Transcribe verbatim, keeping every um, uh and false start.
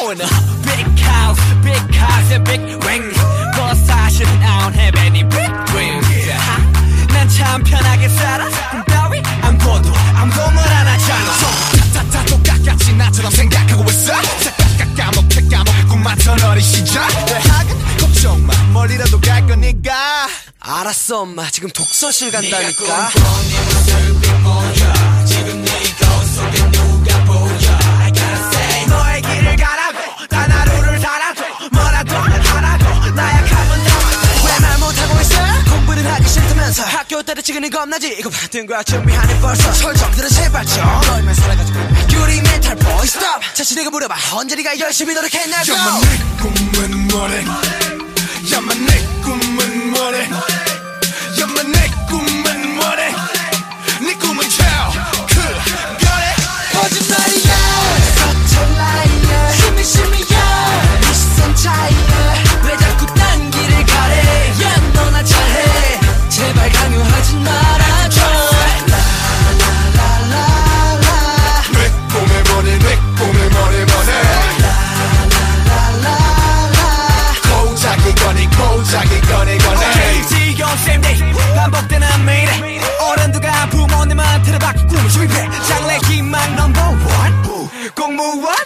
own a big house, big cars and big rings. But 사실은 I don't have any big dreams. 난 참 편하게 살아. 꿈 따위 안 꿔도 아무것도 안 하잖아. 다다 똑같이 나처럼 생각하고 있어. 싹 까먹게 까먹게 꿈만던 어린 시절. 대학은 걱정 마, 멀리라도 갈 거니까. 알았어 엄마, 지금 독서실 간다니까. 지금 네 거울 속에 누가 보여. I gotta say 너의 길을 가라고, 단 하루를 살아도 뭐라도 하라고. 나약하면 너 왜 말 못하고 있어? 공부를 하기 싫다면서 학교 때려 찍으니 겁나지. 이거 받은 거야 준비하니 벌써. 설정들은 제발 좀 너희만 살아가지고 유리 멘탈 보이 스톱. 자신에게 물어봐 언제 네가 열심히 노력했냐고. 야마 내 꿈은 뭐래. 야마 내 꿈은 뭐래. 야마 내 꿈은 뭐래. 네 꿈은 저 그거래. 거짓말이야 서툴 라이어. 힘이 심이야 네 시선 차이야. 왜 자꾸 딴 길을 가래. 야 너나 잘해. 제발 강요하지 말아줘. 라라라라라 내 꿈에 뭐래. 내 꿈에 뭐래 뭐래. 라라라라라 고작이 거니 고작이 거니 거니. 오케이 지겨운 same day 반복되는 매일. 어른들과 부모님한테는 바뀐 꿈을 준비해. 장래 희망 넘버 원 공무원.